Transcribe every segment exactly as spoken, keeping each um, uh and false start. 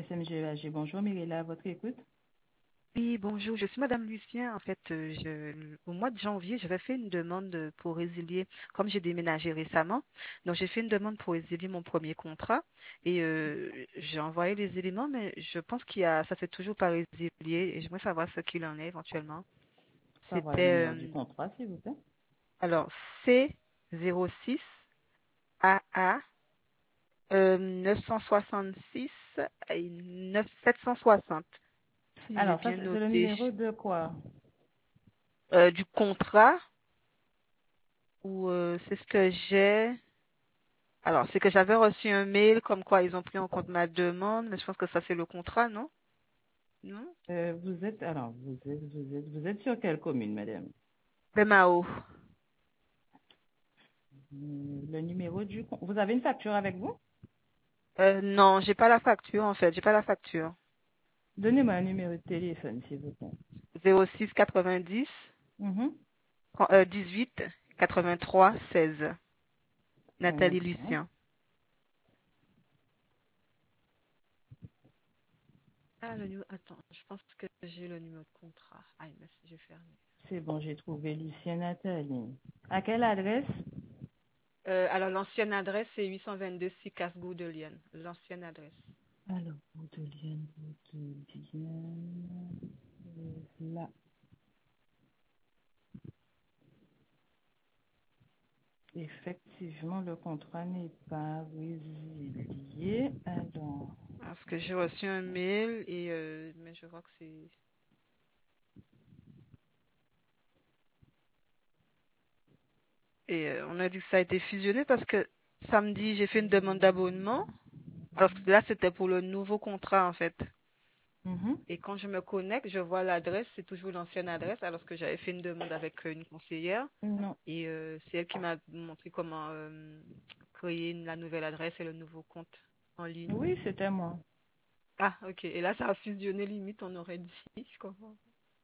S M G E A G, bonjour, Mirella, à votre écoute. Oui, bonjour, je suis Madame Lucien. En fait, euh, je, au mois de janvier, j'avais fait une demande pour résilier, comme j'ai déménagé récemment, donc j'ai fait une demande pour résilier mon premier contrat et euh, j'ai envoyé les éléments, mais je pense qu'il y a, ça s'est toujours pas résilié et j'aimerais savoir ce qu'il en est éventuellement. Savoir le C'était, numéro du euh, contrat, s'il vous plaît. alors, C zéro six A A euh, neuf cent soixante-six et neuf sept cent soixante, si j'ai Alors, ça, bien c'est c'est le noté, numéro de quoi? euh, du contrat. Ou euh, c'est ce que j'ai. Alors, c'est que j'avais reçu un mail comme quoi ils ont pris en compte ma demande, mais je pense que ça, c'est le contrat, non? Non? Euh, vous êtes, alors, vous êtes, vous êtes, vous êtes sur quelle commune, madame? B M A O. Hum, Le numéro du compte. Vous avez une facture avec vous? Euh, non, j'ai pas la facture, en fait. J'ai pas la facture. Donnez-moi un numéro de téléphone, s'il vous plaît. zéro six quatre-vingt-dix Mhm. euh, dix-huit quatre-vingt-trois seize. Un Nathalie instant. Lucien. Ah, le numéro. Attends, je pense que j'ai le numéro de contrat. Ah, merci, j'ai fermé. C'est bon, j'ai trouvé Lucien Nathalie. À quelle adresse? Euh, alors, l'ancienne adresse, c'est huit cent vingt-deux six Casgoux de Lyon. L'ancienne adresse. Alors, Baudelaire, Baudelaire, euh, là. Effectivement, le contrat n'est pas résilié. Alors, Parce que j'ai reçu un mail et euh, mais je vois que c'est. Et euh, on a dit que ça a été fusionné parce que samedi, j'ai fait une demande d'abonnement. Alors que là, c'était pour le nouveau contrat, en fait. mhm. Et quand je me connecte, je vois l'adresse, c'est toujours l'ancienne adresse, alors que j'avais fait une demande avec euh, une conseillère. Non. Et euh, c'est elle qui m'a montré comment euh, créer une- la nouvelle adresse et le nouveau compte en ligne. Oui, c'était moi. Ah, ok. Et là, ça a fusionné limite, on aurait dit. Je comprends.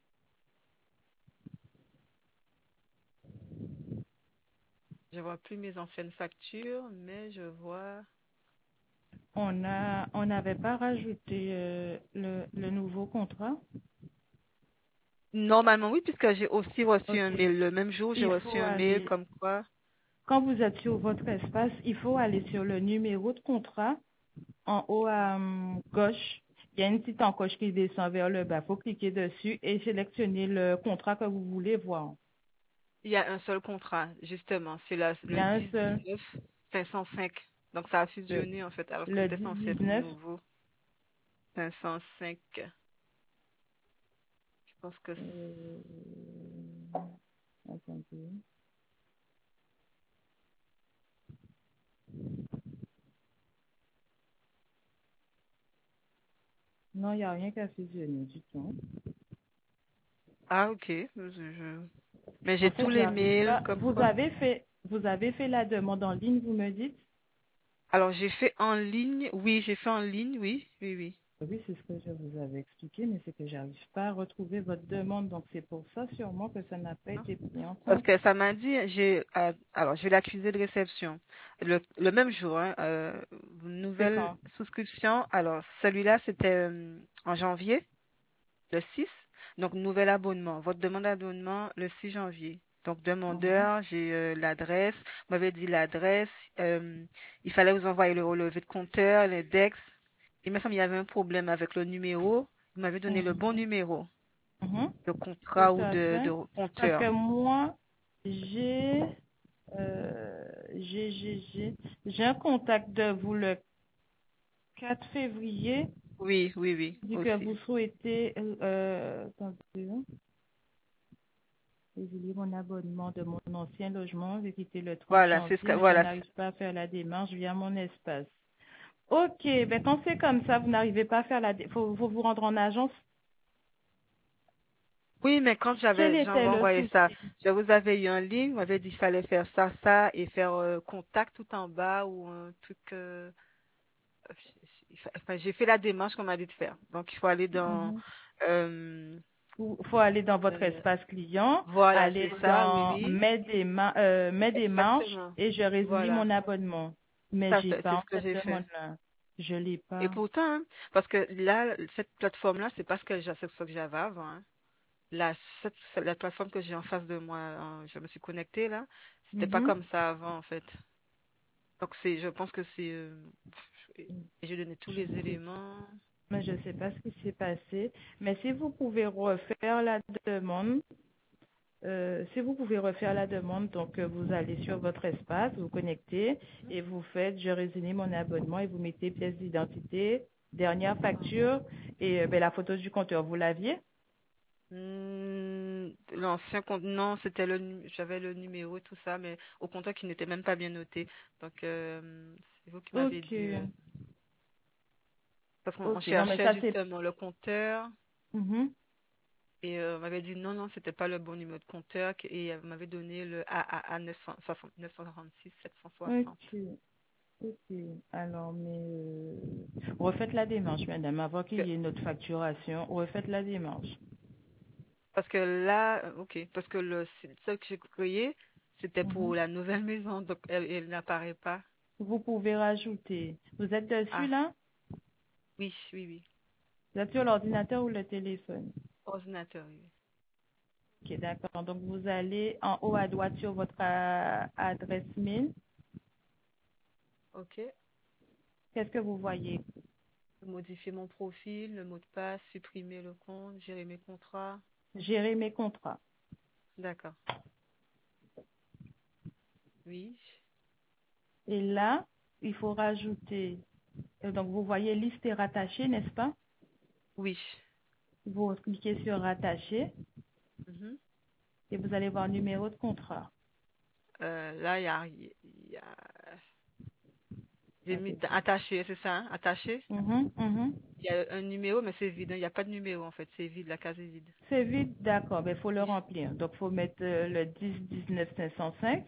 Je vois plus mes anciennes factures, mais je vois. On a, on n'avait pas rajouté euh, le, le nouveau contrat. Normalement, oui, puisque j'ai aussi reçu un Ok. mail. Le même jour, j'ai Il reçu faut un mail aller, comme quoi. quand vous êtes sur votre espace, il faut aller sur le numéro de contrat en haut à hum, gauche. Il y a une petite encoche qui descend vers le bas. Il faut cliquer dessus et sélectionner le contrat que vous voulez voir. Il y a un seul contrat, justement. C'est la- Il y le a un dix seul, dix-neuf cinq cent cinq. Donc ça a le, fusionné en fait, alors que le c'était censé être le dix dix-neuf. nouveau cinq cent cinq. Je pense que c'est- Euh, attendez. Non, il n'y a rien qu'à fusionner du tout. Ah, ok. Je- je- Mais j'ai En tous fait, les j'arrive mails pas. comme Vous quoi. avez fait, vous avez fait la demande en ligne, vous me dites? Alors j'ai fait en ligne. Oui, j'ai fait en ligne. Oui, oui, oui. Oui, c'est ce que je vous avais expliqué, mais c'est que j'arrive pas à retrouver votre demande, donc c'est pour ça sûrement que ça n'a pas Non. été pris en Parce compte. que ça m'a dit, j'ai, euh, alors je vais l'accuser de réception. Le, le même jour, hein, euh, C'est nouvelle quand? souscription. Alors celui-là, c'était euh, en janvier. Le six, donc nouvel abonnement. Votre demande d'abonnement le six janvier. Donc Mhm. demandeur, j'ai euh, l'adresse. Vous m'avez dit l'adresse. euh, il fallait vous envoyer le relevé de compteur, l'index. Il me semble qu'il y avait un problème avec le numéro. Vous m'avez donné le bon Mhm. numéro Mhm. de Tout contrat ou à de, de fait. Parce compteur. que moi, j'ai, euh, j'ai, j'ai, j'ai, j'ai un contact de vous le quatre février. Oui, oui, oui, Dit que aussi. vous souhaitez, euh, euh, attendez, hein. Résilier mon abonnement de mon ancien logement. J'ai quitté le trente Voilà, c'est ce que, janvier, mais je voilà. n'arrive pas à faire la démarche via mon espace. Ok, ben quand c'est comme ça, vous n'arrivez pas à faire la démarche, faut, faut vous rendre en agence. Oui, mais quand Quel j'avais, j'avais était le envoyé ça, souci? je vous avais eu en ligne, vous m'avez dit qu'il fallait faire ça, ça, et faire euh, contact tout en bas ou un truc. euh, Enfin, j'ai fait la démarche qu'on m'a dit de faire. Donc, il faut aller dans... Mhm. euh, Il faut aller dans votre euh, espace client, voilà, aller c'est ça, oui, dans oui. mes, déma- euh, mes démarches Exactement. et je résilie Voilà. mon abonnement. Mais Ça, j'ai c'est pas c'est en ce que cette j'ai fait. demande-là. Je l'ai Et pas. pourtant, hein, parce que là, cette plateforme-là, c'est pas ce que j'a- c'est ce que j'avais avant, hein. La, cette- cette- la plateforme que j'ai en face de moi, hein, je me suis connectée là, c'était pas Mhm. comme ça avant en fait. Donc c'est, je pense que c'est, euh, pff, j'ai donné tous Je les sais, éléments. mais je sais pas ce qui s'est passé. Mais si vous pouvez refaire la demande, euh, si vous pouvez refaire la demande, donc euh, vous allez sur votre espace, vous connectez et vous faites je résilie mon abonnement et vous mettez pièce d'identité, dernière facture et euh, ben, la photo du compteur. Vous l'aviez? Hmm, l'ancien compte, non, c'était le, nu- j'avais le numéro et tout ça, mais au compteur qui n'était même pas bien noté. Donc euh, c'est vous qui m'avez Ok, dit, euh, parce qu'on on ok. Non, mais cherchait ça c'est. justement le compteur. Mhm. Et euh, on m'avait dit non, non, c'était pas le bon numéro de compteur que- et elle m'avait donné le A A A neuf cent soixante, neuf cent quarante-six sept cent soixante. Ok, ok. Alors, mais euh, refaites la démarche, madame, avant qu'il Que- y ait notre facturation. Refaites la démarche. Parce que là, euh, ok, parce que le seul que j'ai créé, c'était pour Mhm. la nouvelle maison, donc elle, elle n'apparaît pas. Vous pouvez rajouter. Vous êtes dessus Ah, là? oui, oui, oui. Vous êtes sur l'ordinateur ou le téléphone? Ordinateur, oui. Ok, d'accord. Donc vous allez en haut à droite sur votre euh, adresse mail. Ok. Qu'est-ce que vous voyez? Modifier mon profil, le mot de passe, supprimer le compte, gérer mes contrats. Gérer mes contrats. D'accord. Oui, Et là, il faut rajouter. euh, Donc vous voyez liste et rattaché, n'est-ce pas? oui. Vous cliquez sur rattacher Mhm. et vous allez voir numéro de contrat. Euh, là, il y a, il y a, j'ai Ah, mis c'est d- tout. attaché, c'est ça, hein, attaché. Mhm, mhm. Il y a un numéro, mais c'est vide, hein. Il n'y a pas de numéro en fait. C'est vide, la case est vide. C'est vide, d'accord. Il faut le Oui. remplir. Donc il faut mettre euh, le dix dix-neuf cinq cent cinq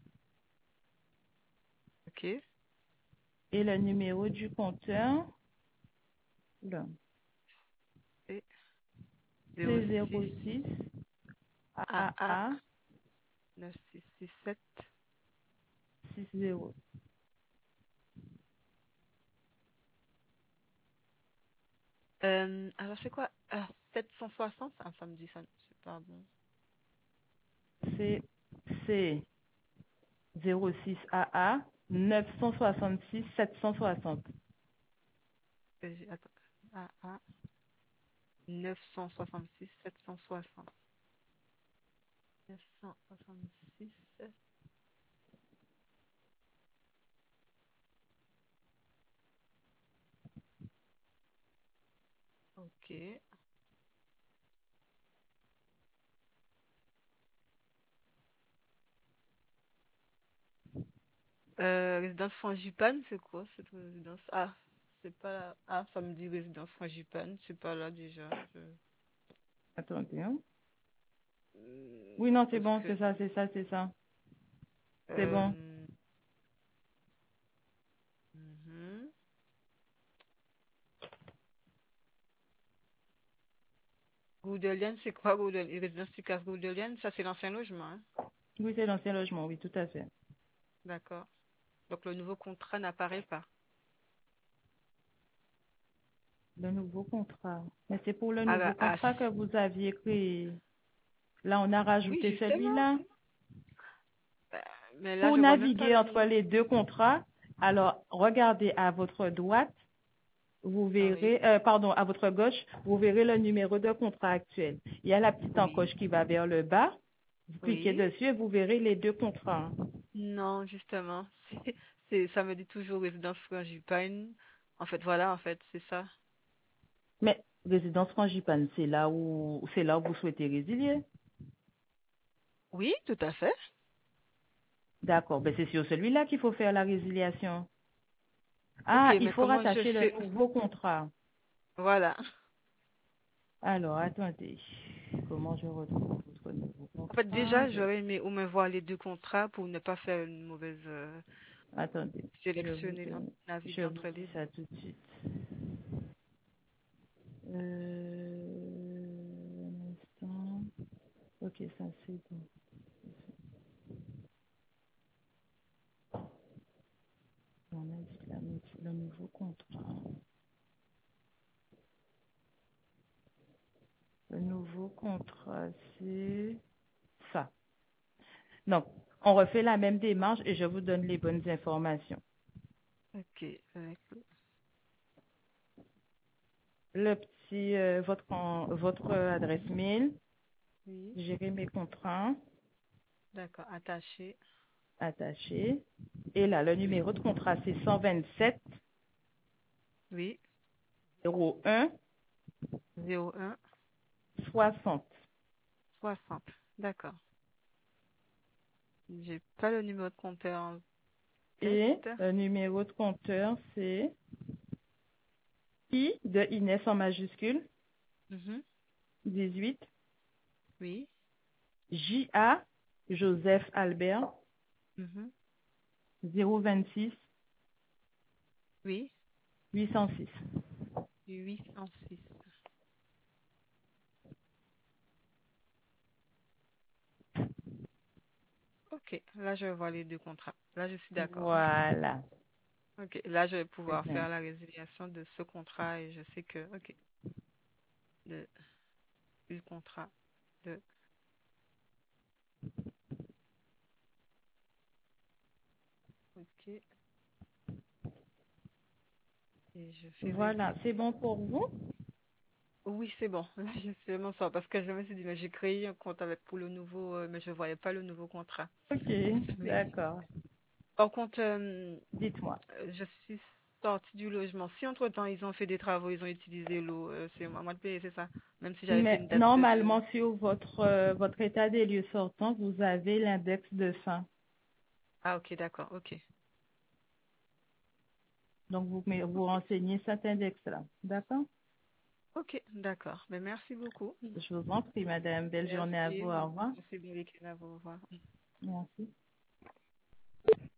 Ok. et le numéro du compteur. Là. Et C'est zéro six zéro six A A A A neuf six six sept. six zéro. Euh, alors c'est quoi? Ah, sept cent soixante? Ah, ça me dit ça. C'est pas bon. C'est c'est zéro six A A neuf cent soixante-six sept cent soixante. Euh, j'ai- Attends. A A neuf cent soixante-six sept cent soixante. neuf cent soixante-six. Ok. Euh, résidence Frangipane, c'est quoi cette résidence? Ah, c'est pas là. Ah, ça me dit résidence Frangipane. C'est pas là déjà. Je... Attendez, hein. Euh, Oui, non, non, c'est parce bon, que c'est ça, c'est ça, c'est ça. C'est bon. euh, mhm. Goudelienne, c'est quoi Goudelienne? Résidence Lucas Goudelienne, ça c'est l'ancien logement, hein? Oui, c'est l'ancien logement, oui, tout à fait. D'accord. Donc le nouveau contrat n'apparaît pas. Le nouveau contrat. Mais c'est pour le Ah, nouveau bah, ah, contrat que vous aviez créé. Là, on a oui, rajouté justement. celui-là. Bah, mais là, Pour je vois même pas naviguer le entre nouveau. les deux contrats, alors regardez à votre droite, vous Ah oui, verrez, euh, pardon, à votre gauche, vous verrez le numéro de contrat actuel. Il y a la petite oui, encoche qui va vers le bas. Vous cliquez oui. dessus et vous verrez les deux contrats. Non, justement. C'est, c'est- ça me dit toujours résidence Frangipane. En fait, voilà, en fait, c'est ça. Mais résidence frangipane, c'est là où c'est là où vous souhaitez résilier. Oui, tout à fait. D'accord, ben c'est sur celui-là qu'il faut faire la résiliation. Ok, Ah, il mais faut comment je rattacher le fais? nouveau contrat. Voilà. Alors, attendez. Comment je retrouve votre nouveau En fait, contrat? déjà, j'aurais aimé au moins voir les deux contrats pour ne pas faire une mauvaise euh, Attendez, je vous sélectionner, donne, je naviguer vous entre dis les ça deux. tout de suite. Euh, un instant. Ok, ça c'est bon. On a dit la nou- le nouveau nouveau contrat. Le nouveau contrat, c'est ça. Donc, on refait la même démarche et je vous donne les bonnes informations. Ok. Avec... Le petit, euh, votre, en- votre adresse mail, Oui. gérer mes contrats, D'accord. Attaché. attaché. Et là, le Oui. numéro de contrat, c'est cent vingt-sept Oui. zéro un zéro un soixante. soixante. D'accord. J'ai pas le numéro de compteur en Et tête. le numéro de compteur, c'est I de Inès en majuscule, Mhm. dix-huit, Oui. J A, Joseph Albert, Mhm. zéro vingt-six, Oui. huit cent six. huit cent six. Ok. Là, je vois les deux contrats. Là, je suis d'accord. Voilà. Ok. Là, je vais Très pouvoir bien. faire la résiliation de ce contrat et je sais que, ok, de, du contrat de, ok. Et je fais Voilà, vérifier. c'est bon pour vous? Oui, c'est bon. Là, je suis vraiment ça parce que je me suis dit, mais j'ai créé un compte avec pour le nouveau, euh, mais je voyais pas le nouveau contrat. Ok, Mais d'accord. par contre, euh, Dites-moi. euh, je suis sortie du logement. Si entre-temps ils ont fait des travaux, ils ont utilisé l'eau, euh, c'est à moi de payer, c'est ça? Même si j'avais fait Mais une date de... normalement, sur votre, euh, votre état des lieux sortant, vous avez l'index de fin. Ah, ok, d'accord, ok. Donc, vous me- vous Ok, renseignez cet index-là. D'accord? ok, d'accord. Mais merci beaucoup. Je vous en prie, madame. Belle journée à vous. Merci. Au revoir. Merci, bon week-end à vous. Au revoir. Merci.